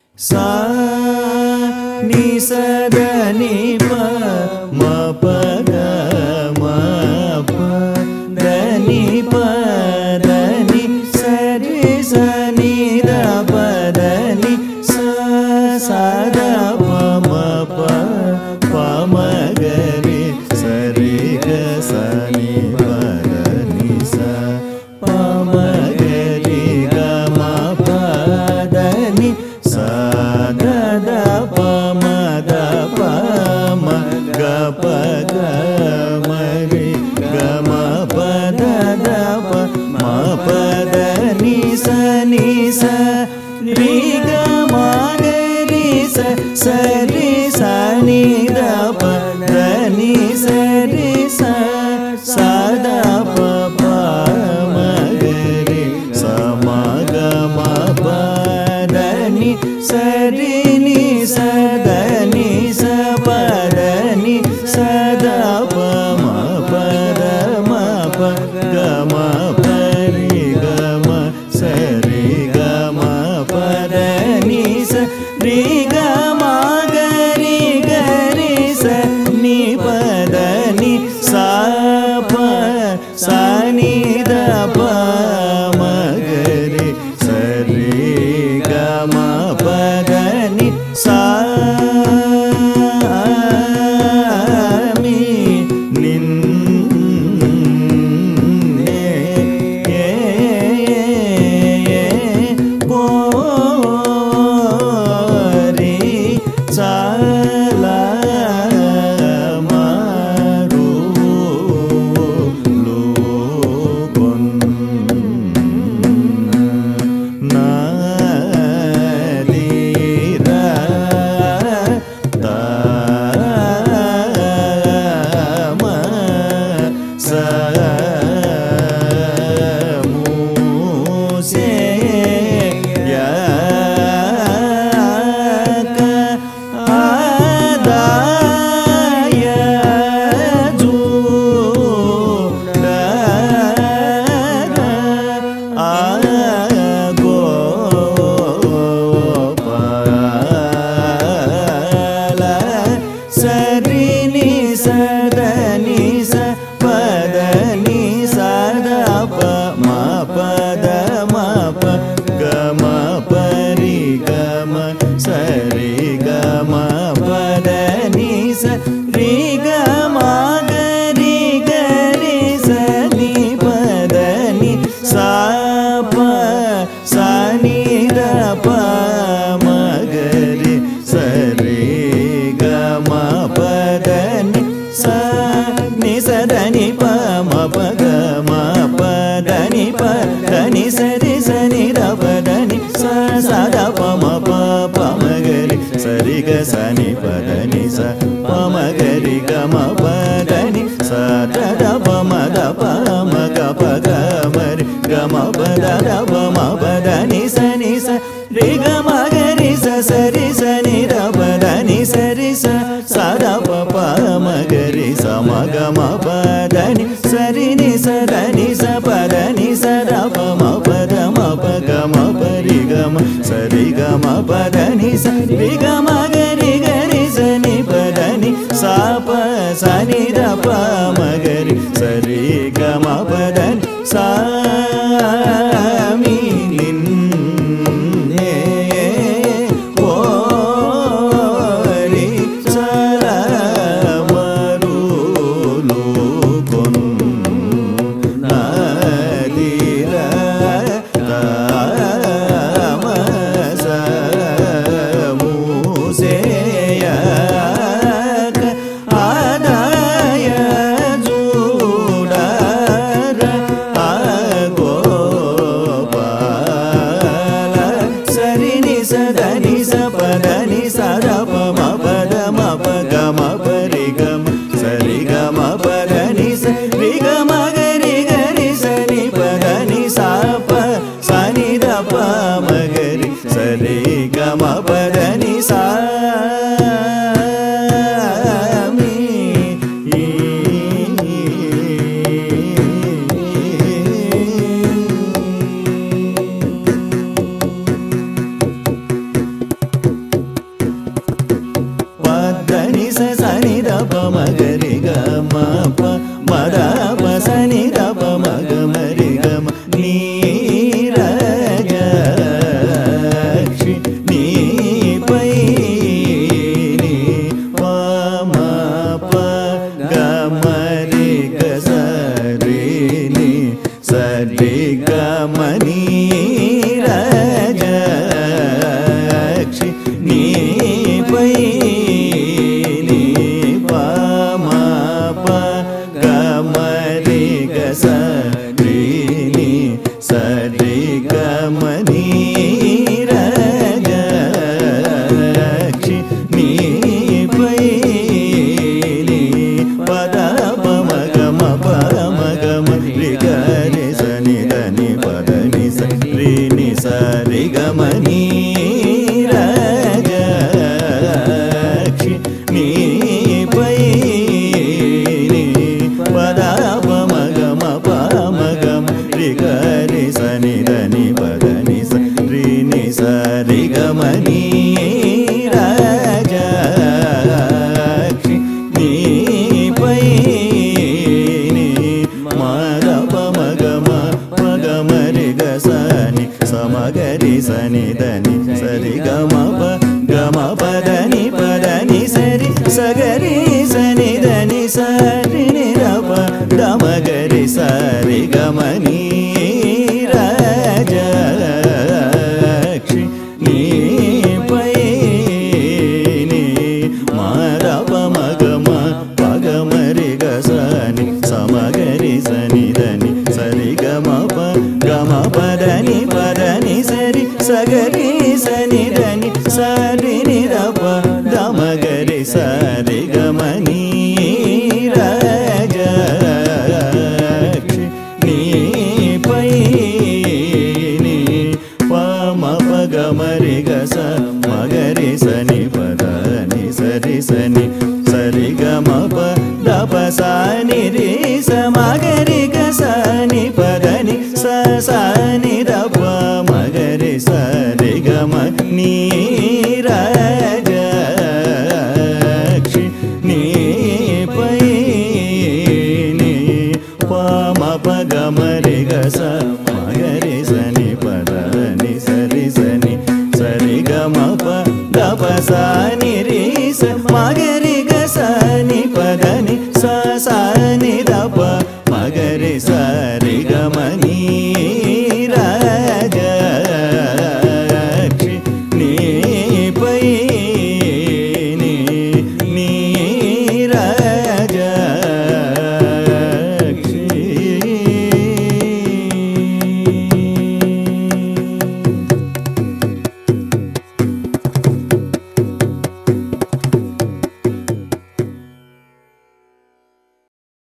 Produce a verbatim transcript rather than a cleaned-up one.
सा नि स द नि प म प ग म प द नि प द नि स रि स नि द प द नि स सा द प म प प म ग रि स रि ग स नि प द नि स प म ग रि ग म प द नि सा द द प म द प म ग प ग म रि ग म प द द प म प द नि स नि स रि ग म ग रि स स रि स नि द प द नि स रि स सा द प प म ग रि स म ग म प द नि स रि नि स द नि स प द नि स द प म प द म प ग म प रि ग म स रि ग म प द नि स रि ग म ग रि ग रि स नि प द नि सा प सा नि द प म ग रि स रि ग म प द नि सा मि निन् ने ये गो रि सा ला म रु लु गुन् ना रि रा द म स मु से य क आ द य जु ड र आ गो प ल स रि नि स द नि स प द नि स द प म प द म प ग म प रि ग म स रि ग म प द नि स रि ग म ग रि ग रि स नि प द नि सा प सा नि द प म ग रि स रि ग म प द नि सा नि स द नि प म प ग म प द नि प द नि स रि स नि द प द नि सा सा द प म प प म ग रि स रि ग स नि प द नि सा प म ग रि ग म प द नि सा द द प म द प म ग प ग म रि ग म प द द प म प द नि स नि स रि ग म ग रि स स रि स नि द प द नि स रि स सा द प प म ग रि स म ग म प द नि स रि नि स द नि स प द नि स द प म प द म प ग म प रि ग म स रि ग म प द नि स रि ग म ग रि ग रि स नि प द नि सा प सा नि द प म ग रि स रि ग म प द नि सा मि निन् ने गो रि स ल म रु लु गुन् ना रि रा द म स मु से य क आ द य जु ड र आ गो प ल स रि नि स द नि स प द नि सा द प म प द म प ग म प रि ग म स रि ग म प द नि स रि ग म ग रि ग रि स नि प द नि सा प सा नि द प म ग रि स रि ग म प द नि सा मि క్షి నీ పై నీ పద పమ గమ పమ గమ రి గరి సని దని పద ని సరి ని సరి గమ నీ రాజ క్షి నీ పై నీ పద పమ గమ పమ గమ రి గరి సని దని పద ని సరి ని సరి గమ నీ రాజ క్షి నీ పై నీ మద పమ గమ పగమ రి గ సని సమగరి సని దని సరి గమ ప గమ పదని పదని సరి సగరి సని దని సరి ని ర ప దమగరి సరి గమ నీ రాజ క్షి నీ పై నీ మద పమ గమ పగమ రి గ సని సమగరి సని దని సరి గమ ప గమ పదని పదని సరి సగరి సని దని సరి ని ర ప దమగరి సరి గమ నీ రాజ క్షి నీ పై నీ పమ పగమ రి గ స మగరి సని పద ని సరి సని సరి గమ ప ద ప స ని రి స మగరి గ స ని పద ని స స ని ద ప మగరి సరి గమ నీ రాజ క్షి నీ పై నీ పమ పగమ రి గ స మగరి సని పద ని సరి సని సరి గమ ప ద ప స ని రి స మగరి గ స ని పద ని స స ని ద ప మగరి స